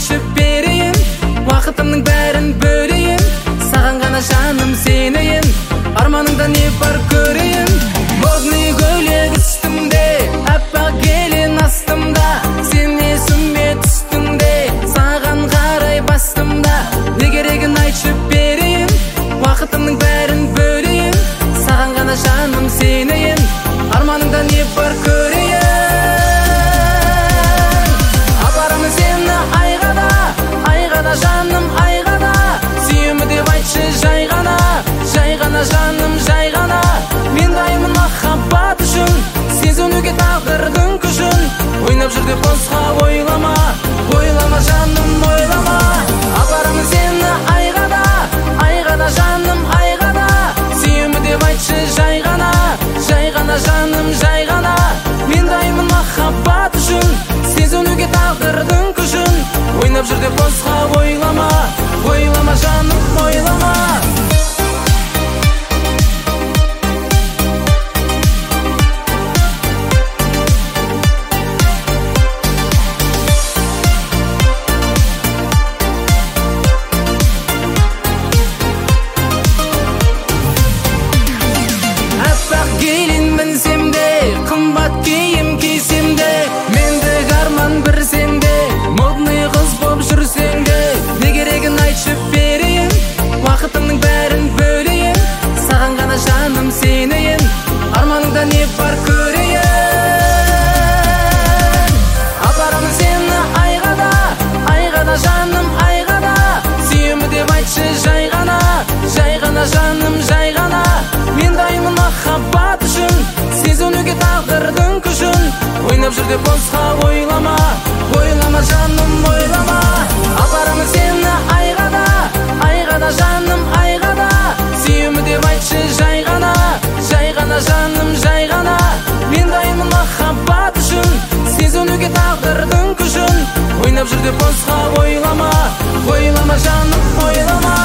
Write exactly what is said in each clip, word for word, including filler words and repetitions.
айтып берейін, уақытымның бәрін бөлейін, саған ғана жаным сенейін, арманыңда не бар көрейін. Модный көйлек үстімде, аппақ келін астымда, сен есіме түстіңде, саған қарай бастымда. Не керегін айтып берейін, уақытымның бәрін бөлейін, саған ғана жаным сенейін, арманыңда не бар көрейін. Апарамын сені айға да, айға да жаным айға да, сүйемін деп айтшы жай ғана, жай ғана жаным жай ғана. Мен дайынмын махаббат үшін, сезінуге тағдырдың күшін, ойнап жүр деп босқа ойлама, ойлама жаным ойлама. Апарамын сені айға да, айға да жаным айға да, сүйемін деп айтшы жай ғана, жай ғана жаным жай ғана. Мен дайынмын махаббат үшін, сезінуге тағдырдың күшін, ойнап жүр деп босқа ойлама, ойлама жаным ойлама. Уақытымның бәрін бөлейін, саған ғана жаным сенейін, арманыңда не бар көрейін. Апарамын сені айға да, айға да жаным айға да, сүйемін деп айтшы жай ғана, жай ғана жаным жай ғана. Мен дайынмын махаббат үшін, сезінуге тағдырдың күшін, ойнап жүр деп босқа ойлама, ойлама жаным ойлама. Апарамын сені айға да, айға да жаным айға да, сүйемін деп айтшы жай ғана, жай ғана жаным жай ғана. Мен дайынмын махаббат үшін, сезінуге тағдырдың күшін, ойнап жүр деп босқа ойлама, ойлама жаным ойлама.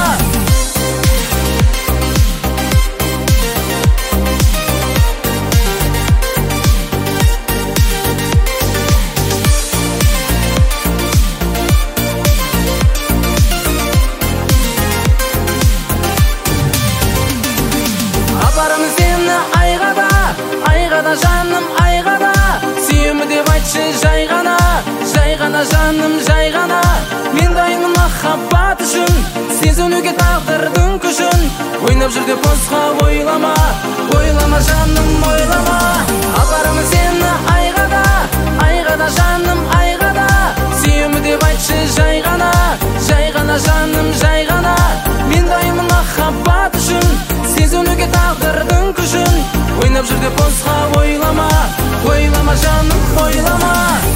Апарамын сені айға да, айға да жаным айға да, сүйемін деп айтшы жай ғана, жай ғана жаным жай ғана. Мен дайынмын махаббат үшін, сезінуге тағдырдың күшін, ойнап жүр деп босқа ойлама, ойлама жаным ойлама. Апарамын сені айға да, айға да жаным айға да, сүйемін деп айтшы жай ғана, жай ғана жаным жай ғана. Мен дайынмын махаббат үшін, сезінуге тағдырдың күшін, ойнап жүр деп босқа ойлама, ойлама жаным ойлама.